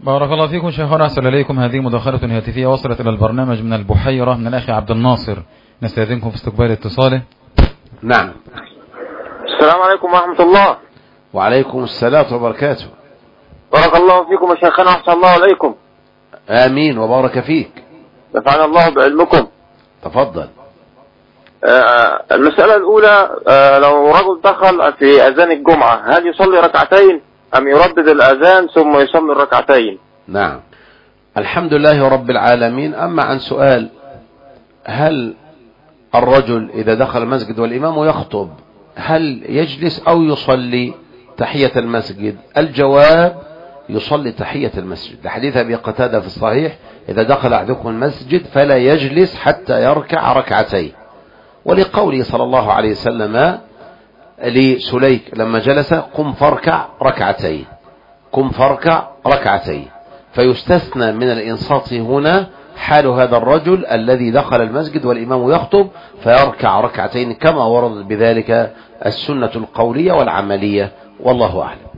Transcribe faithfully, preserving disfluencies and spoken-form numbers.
بارك الله فيكم شيخنا. أحسن إليكم. هذه مداخلة هاتفية وصلت إلى البرنامج من البحيرة من الأخ عبد الناصر، نستأذنكم في استقبال اتصاله. نعم. السلام عليكم ورحمة الله. وعليكم السلام وبركاته. بارك الله فيكم يا شيخنا. أحسن الله عليكم. آمين وبارك فيك. نفعنا الله بعلمكم. تفضل. آه المسألة الأولى، آه لو رجل دخل في أذان الجمعة هل يصلي ركعتين أم يردد الأذان ثم يصلي الركعتين؟ نعم. الحمد لله رب العالمين. أما عن سؤال هل الرجل إذا دخل المسجد والإمام يخطب هل يجلس أو يصلي تحية المسجد؟ الجواب يصلي تحية المسجد لحديث أبي قتادة في الصحيح: إذا دخل أحدكم المسجد فلا يجلس حتى يركع ركعتين. ولقوله صلى الله عليه وسلم لسليك لما جلس: قم فاركع ركعتين، قم فاركع ركعتين. فيستثنى من الإنصات هنا حال هذا الرجل الذي دخل المسجد والإمام يخطب فيركع ركعتين، كما ورد بذلك السنة القولية والعملية، والله أعلم.